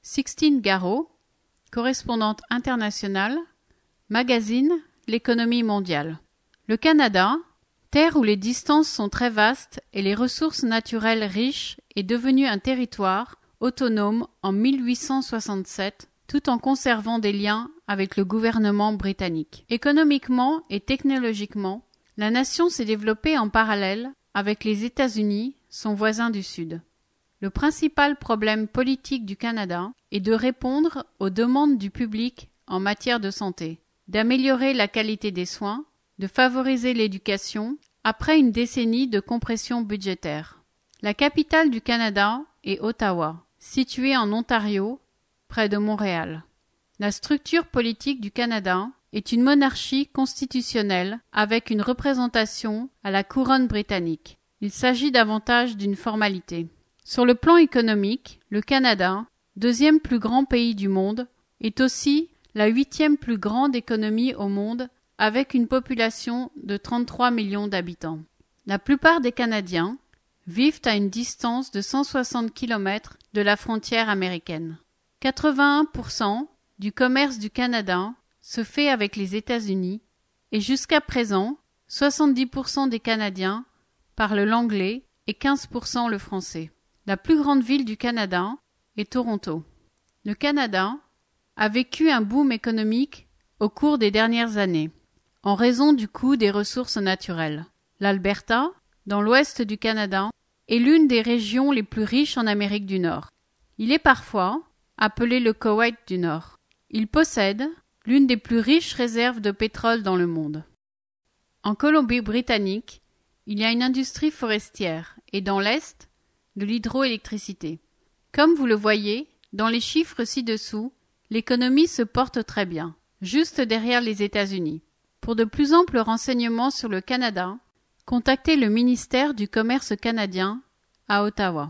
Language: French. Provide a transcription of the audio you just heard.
Sixtine Garreau, correspondante internationale, magazine L'économie mondiale. Le Canada, terre où les distances sont très vastes et les ressources naturelles riches, est devenu un territoire autonome en 1867, tout en conservant des liens avec le gouvernement britannique. Économiquement et technologiquement, la nation s'est développée en parallèle avec les États-Unis, son voisin du Sud. Le principal problème politique du Canada est de répondre aux demandes du public en matière de santé, d'améliorer la qualité des soins, de favoriser l'éducation, après une décennie de compression budgétaire. La capitale du Canada est Ottawa, située en Ontario, près de Montréal. La structure politique du Canada est une monarchie constitutionnelle avec une représentation à la couronne britannique. Il s'agit davantage d'une formalité. Sur le plan économique, le Canada, deuxième plus grand pays du monde, est aussi la 8e plus grande économie au monde avec une population de 33 millions d'habitants. La plupart des Canadiens vivent à une distance de 160 km de la frontière américaine. 81% du commerce du Canada se fait avec les États-Unis et jusqu'à présent, 70% des Canadiens parlent l'anglais et 15% le français. La plus grande ville du Canada est Toronto. Le Canada a vécu un boom économique au cours des dernières années, en raison du coût des ressources naturelles. L'Alberta, dans l'ouest du Canada, est l'une des régions les plus riches en Amérique du Nord. Il est parfois appelé le Koweït du Nord. Il possède l'une des plus riches réserves de pétrole dans le monde. En Colombie-Britannique, il y a une industrie forestière et dans l'Est, de l'hydroélectricité. Comme vous le voyez, dans les chiffres ci-dessous, l'économie se porte très bien, juste derrière les États-Unis. Pour de plus amples renseignements sur le Canada, contactez le ministère du Commerce canadien à Ottawa.